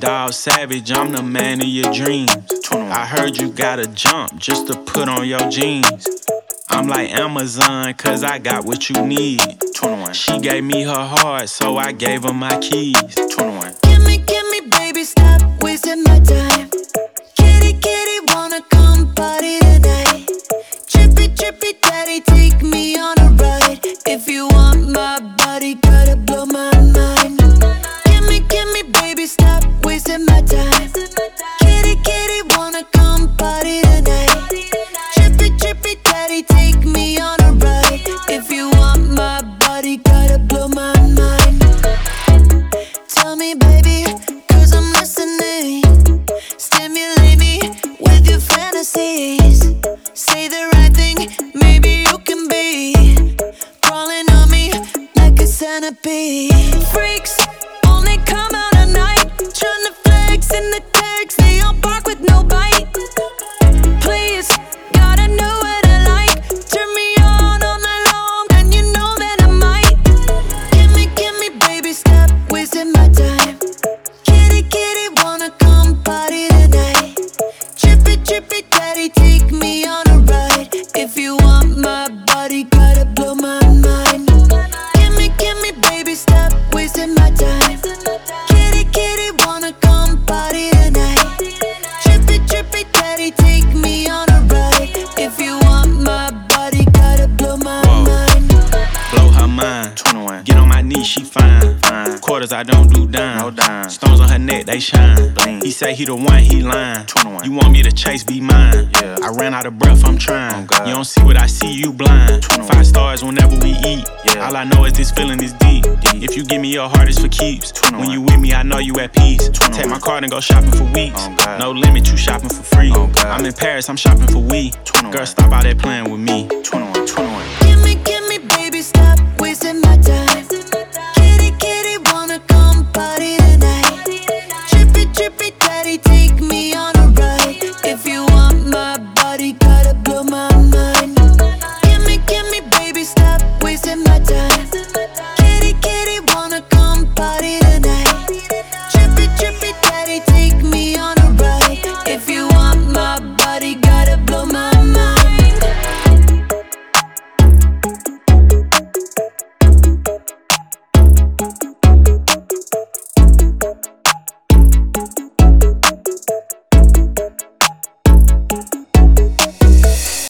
dog savage, I'm the man of your dreams. 21. I heard you gotta jump just to put on your jeans. I'm like Amazon, cause I got what you need. 21. She gave me her heart, so I gave her my keys. 21. Give me, baby, stop wasting my time. Kitty, wanna come party tonight. Trippy, daddy, take me on a ride. If you want my body, gotta blow my mind. Give me, baby, stop wasting my time. Kitty, wanna come party tonight. Trippy, daddy, take me on a ride. If you want my body, gotta blow my mind. Tell me, baby, cause I'm listening. Stimulate me with your fantasies. Say the right thing, maybe you can be crawling on me like a centipede. Freaks only come out at night, tryna flex in the text. They all bark with no bite. Please, gotta know what I like. Turn me on all night long, and you know that I might. Give me, baby, stop wasting my time. Kitty, wanna come party tonight. Trippy, daddy, take me on a ride. If you want my body, gotta blow my mind. Give me, baby, stop wasting my time. Kitty, wanna come party tonight. Trippy, daddy, take me on a ride. If you want my body, gotta blow my mind. Blow her mind. 21. Get on my knees, she fine. Fine. Quarters, I don't do dime. No dime. Stones on her neck, they shine. Bling. He say he the one, he lying. 21. You want me to chase, be mine. Yeah. I ran out of breath, I'm trying. Oh, God. You don't see what I see, you blind. 21. 5 stars whenever we eat. Yeah. All I know is this feeling is deep. If you give me your heart, it's for keeps. 21. When you with me, I know you at peace. 21. Take my card and go shopping for weeks. Oh, God. No limit, you shopping for free. Oh, God. I'm in Paris, I'm shopping for we. 21. Girl, stop out there playing with me.